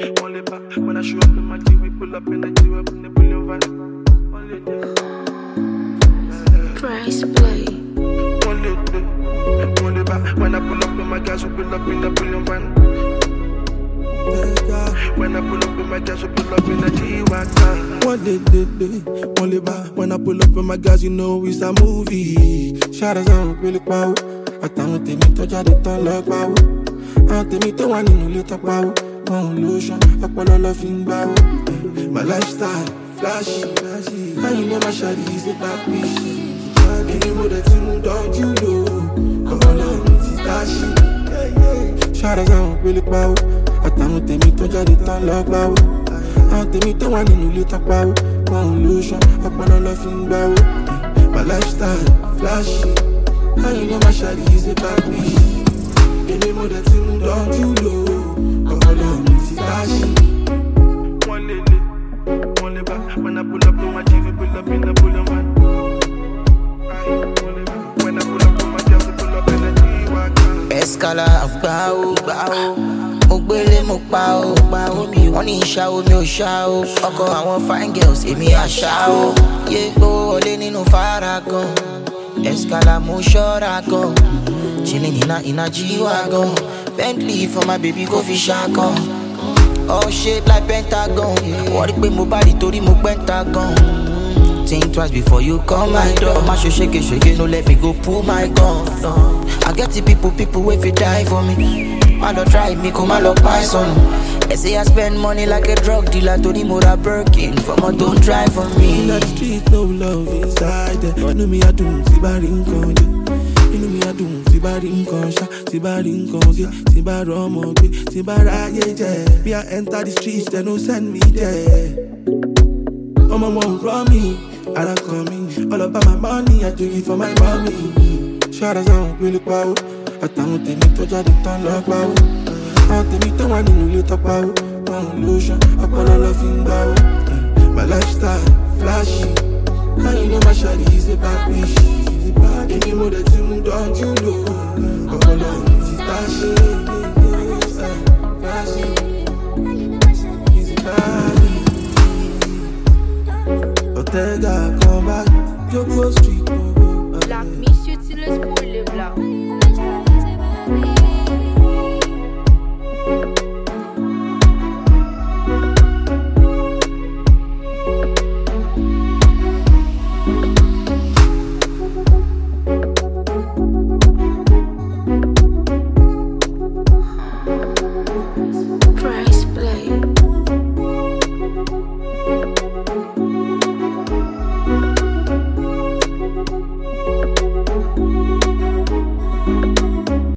Only back when I show up in my G, we pull up in the G, up in the bullion van. Only day. Price play. Only day. Only back when I pull up in my gas, we pull up in the bullion van. When I pull up in my gas, we pull up in the G-Wagon. Only back when I pull up in my gas, you know it's a movie. Shadows on really power. Àtàwọn tèmi tó jáde tán lọ pawó. Àwọn tèmi tó wà nínú ilé tán pawó. Wọn ò lóṣan, ọpọlọ lọ fi ń gbáwó. My lifestyle, flashy. How you know my shawty is a black bitch? Èmi mo dẹ̀ tí mo dọ́jú lò. Ọpọlọ mi ti dáṣì. Shadows on really power. Àtàwọn tèmi tó jáde tán lọ pawó. Àwọn tèmi tó wà nínú ilé tán pawó. Wọn ò lóṣan, ọpọlọ lọ fi ń gbáwó. My lifestyle, flashy. How you know my shawty is a bad bitch? Any more that you don't you know? Oh, Lord, me see dashi. One back when I pull up in my G, we pull up in the bullion van. When I pull up in my G, we pull up in the G-Wagon. Escala, bow. Mo gbélé mo pa o. Wọ́n ní ìṣá omi ò ṣá o. Ọkọ̀ àwọn fine girls èmi àṣà o. Yé gbówó wọlé nínú Faragan. Escala mo ṣọ́ra gan. Chilling in a G-Wagon. Bentley for my baby go fi ṣàkan. All shaped like Pentagon. Wọ́n rí pé mo bá rí torí mo Pentagon. Think twice before you come my door. My shake, no let me go pull my gun. I get the people wait for die for me. I don't try me, come and look my son. They say I spend money like a drug dealer. Tony Mora Birkin, for my don't try for me. In the street, no love inside there. You know me, I do, see bad in conja. You know me, I do, see bad in conja. See bad in conja, see bad romo, see bad aye. Me, I enter the streets, they don't send me there. Oh, my mom run me, I don't come in. All about my money, I do it for my mommy. Shadows on, really power. Àtàwọn tèmi tó jáde tán lọ pawó. Àwọn tèmi tó wà nínú ilé tán pawó. Wọn ò lóṣan, ọpọlọ lọ fi ń gbáwó. My lifestyle, flashy. How you know my shawty is a bad bitch? Èmi mo dẹ̀ tí mo dọ́jú lò. Ọpọlọ mi ti dáṣì. Flashy. He's a bad bitch. Ortega, come back. Joko Street. Black Monsieur Tiles pour les blancs. Price.